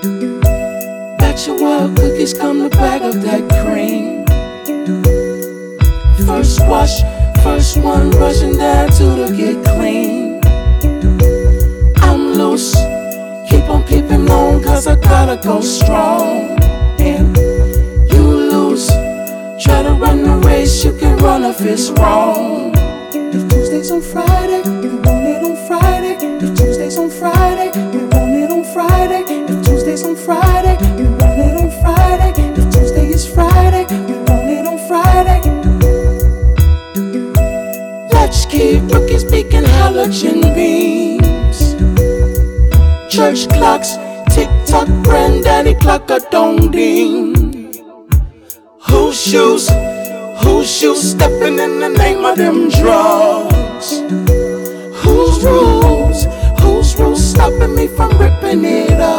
Bachelor cookies come the bag of that cream. First wash, first one rushing down to get clean. I'm loose, keep on keeping on, cause I gotta go strong. And you lose, try to run the race, you can run if it's wrong. If Tuesdays on Friday, you want it on Friday. If Tuesdays on Friday, you want it on Friday. If Tuesdays on Friday, you want it on Friday. If Tuesday is Friday, you want it on Friday. Latchkey rookies beacon halogen beams. Church clocks, tick-tock, granddaddy clock a dong ding. Whose shoes stepping in the name of them drugs? Whose rules stopping me from ripping it up?